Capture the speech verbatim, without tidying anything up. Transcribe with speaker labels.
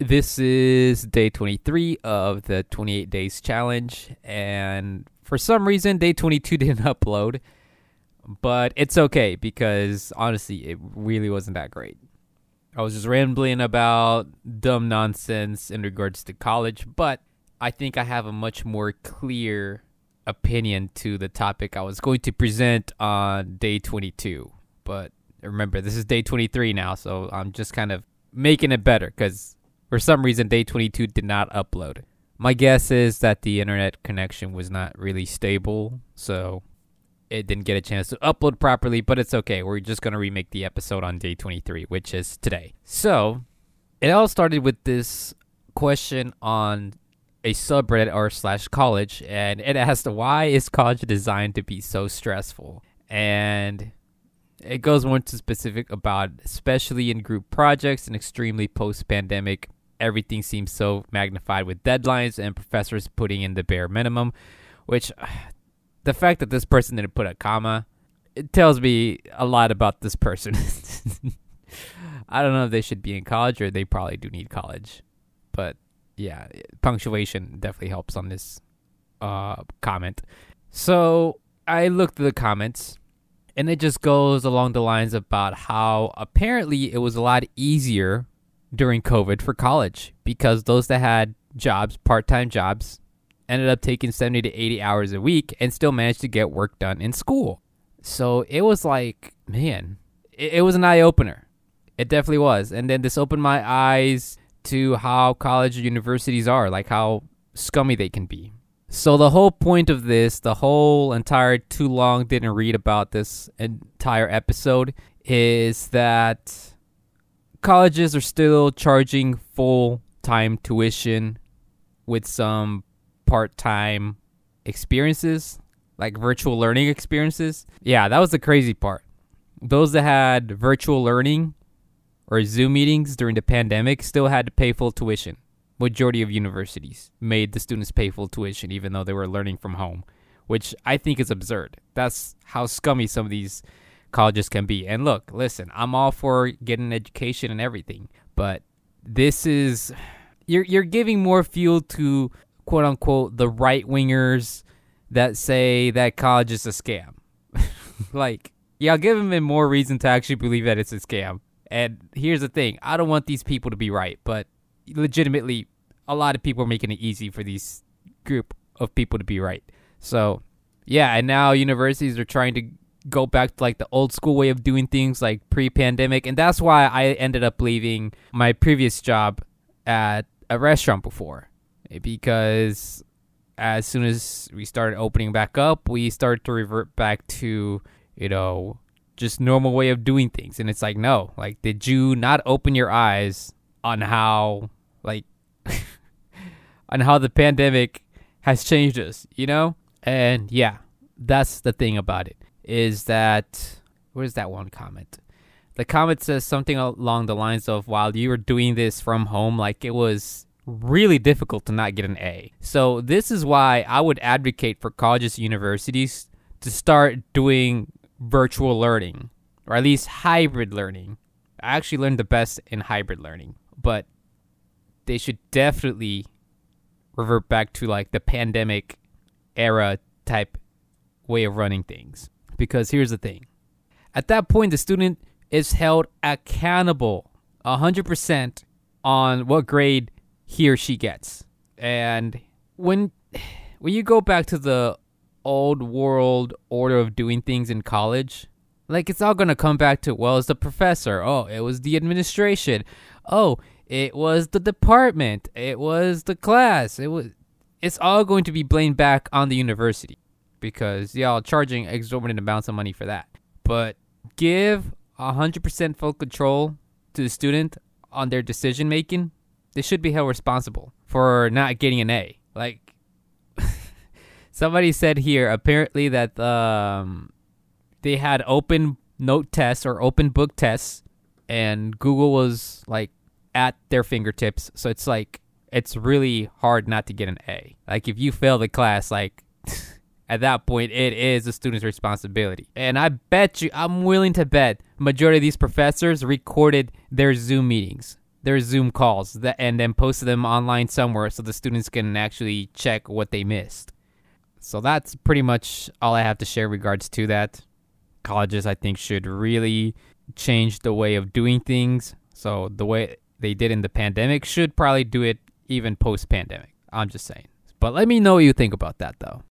Speaker 1: This is day twenty-three of the twenty-eight days challenge, and for some reason, day twenty-two didn't upload, but it's okay because honestly, it really wasn't that great. I was just rambling about dumb nonsense in regards to college, but I think I have a much more clear opinion to the topic I was going to present on day twenty-two. But remember, this is day twenty-three now, so I'm just kind of making it better because for some reason, day twenty-two did not upload. My guess is that the internet connection was not really stable, so it didn't get a chance to upload properly, but it's okay. We're just going to remake the episode on day twenty-three, which is today. So, it all started with this question on a subreddit r slash college, and it asked, why is college designed to be so stressful? And it goes more into specific about, especially in group projects and extremely post-pandemic, everything seems so magnified with deadlines and professors putting in the bare minimum, which the fact that this person didn't put a comma, it tells me a lot about this person. I don't know if they should be in college or they probably do need college. But yeah, punctuation definitely helps on this uh, comment. So I looked at the comments and it just goes along the lines about how apparently it was a lot easier during COVID for college because those that had jobs, part-time jobs, ended up taking seventy to eighty hours a week and still managed to get work done in school. So it was like, man, it, it was an eye-opener. It definitely was. And then this opened my eyes to how college universities are, like how scummy they can be. So the whole point of this, the whole entire too long didn't read about this entire episode, is that colleges are still charging full-time tuition with some part-time experiences, like virtual learning experiences. Yeah, that was the crazy part. Those that had virtual learning or Zoom meetings during the pandemic still had to pay full tuition. Majority of universities made the students pay full tuition even though they were learning from home, which I think is absurd. That's how scummy some of these colleges can be. And look, listen, I'm all for getting an education and everything, but this is, you're you're giving more fuel to quote unquote the right wingers that say that college is a scam. Like, yeah, I'll give them more reason to actually believe that it's a scam. And here's the thing, I don't want these people to be right, but legitimately a lot of people are making it easy for these group of people to be right. So yeah, and now universities are trying to go back to like the old school way of doing things like pre-pandemic, and that's why I ended up leaving my previous job at a restaurant before, because as soon as we started opening back up, we started to revert back to, you know, just normal way of doing things. And it's like, no, like, did you not open your eyes on how like on how the pandemic has changed us, you know? And yeah, that's the thing about it. Is that, where's that one comment? The comment says something along the lines of, while you were doing this from home, like it was really difficult to not get an A. So this is why I would advocate for colleges and universities to start doing virtual learning, or at least hybrid learning. I actually learned the best in hybrid learning, but they should definitely revert back to like the pandemic era type way of running things. Because here's the thing. At that point, the student is held accountable one hundred percent on what grade he or she gets. And when when you go back to the old world order of doing things in college, like it's all going to come back to, well, it's the professor. Oh, it was the administration. Oh, it was the department. It was the class. It was. It's all going to be blamed back on the university, because y'all charging exorbitant amounts of money for that. But give one hundred percent full control to the student on their decision making. They should be held responsible for not getting an A. Like, somebody said here, apparently that um, they had open note tests or open book tests, and Google was like at their fingertips. So it's like, it's really hard not to get an A. Like, if you fail the class, like, at that point, it is the student's responsibility. And I bet you, I'm willing to bet, majority of these professors recorded their Zoom meetings. their Zoom calls that, and then posted them online somewhere so the students can actually check what they missed. So that's pretty much all I have to share in regards to that. Colleges, I think, should really change the way of doing things. So the way they did in the pandemic should probably do it even post-pandemic. I'm just saying. But let me know what you think about that, though.